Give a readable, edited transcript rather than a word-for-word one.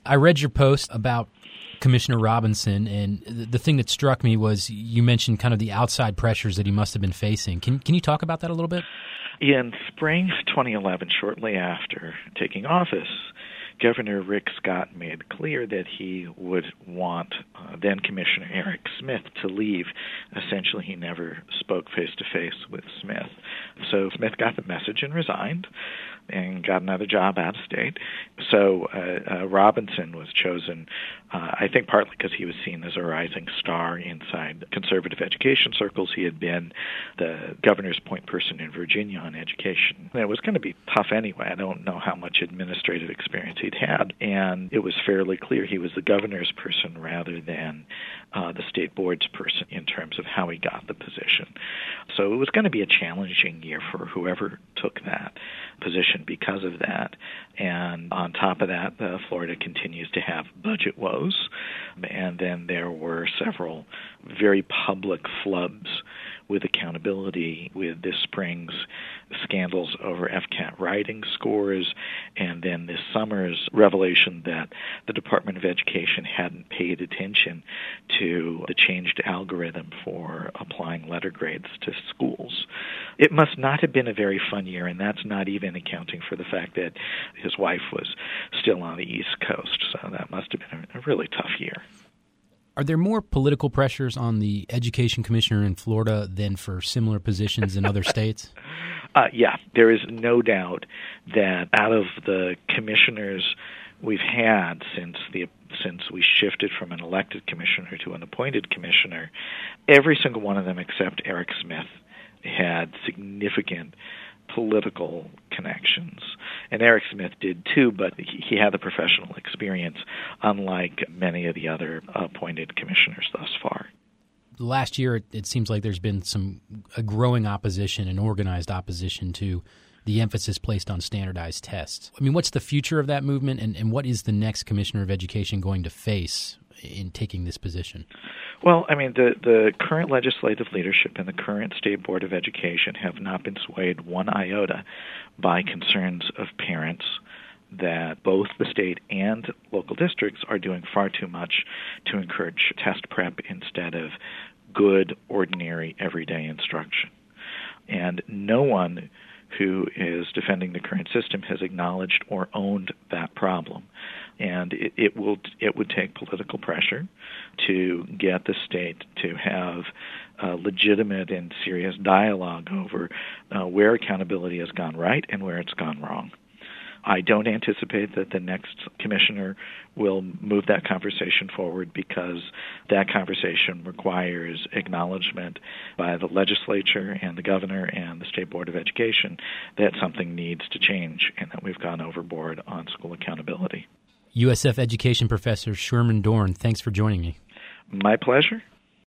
I read your post about Commissioner Robinson, and the thing that struck me was you mentioned kind of the outside pressures that he must have been facing. Can you talk about that a little bit? In spring 2011, shortly after taking office, Governor Rick Scott made clear that he would want then Commissioner Eric Smith to leave. Essentially, he never spoke face-to-face with Smith. So Smith got the message and resigned and got another job out of state. So Robinson was chosen, I think partly because he was seen as a rising star inside conservative education circles. He had been the governor's point person in Virginia on education. And it was going to be tough anyway. I don't know how much administrative experience he'd had. And it was fairly clear he was the governor's person rather than the state board's person in terms of how he got the position. So it was going to be a challenging year for whoever took that position because of that. And on top of that, Florida continues to have budget woes. And then there were several very public flubs with accountability with this spring's scandals over FCAT writing scores, and then this summer's revelation that the Department of Education hadn't paid attention to the changed algorithm for applying letter grades to schools. It must not have been a very fun year, and that's not even accounting for the fact that his wife was still on the East Coast, so that must have been a really tough year. Are there more political pressures on the education commissioner in Florida than for similar positions in other states? Yeah, there is no doubt that out of the commissioners we've had since we shifted from an elected commissioner to an appointed commissioner, every single one of them except Eric Smith had significant political connections. And Eric Smith did too, but he had the professional experience, unlike many of the other appointed commissioners thus far. Last year, it seems like there's been a growing opposition and organized opposition to the emphasis placed on standardized tests. I mean, what's the future of that movement, and what is the next Commissioner of Education going to face in taking this position? Well, I mean, the current legislative leadership and the current State Board of Education have not been swayed one iota by concerns of parents that both the state and local districts are doing far too much to encourage test prep instead of good, ordinary, everyday instruction. And no one who is defending the current system has acknowledged or owned that problem. And it would take political pressure to get the state to have legitimate and serious dialogue over where accountability has gone right and where it's gone wrong. I don't anticipate that the next commissioner will move that conversation forward because that conversation requires acknowledgement by the legislature and the governor and the State Board of Education that something needs to change and that we've gone overboard on school accountability. USF Education Professor Sherman Dorn, thanks for joining me. My pleasure.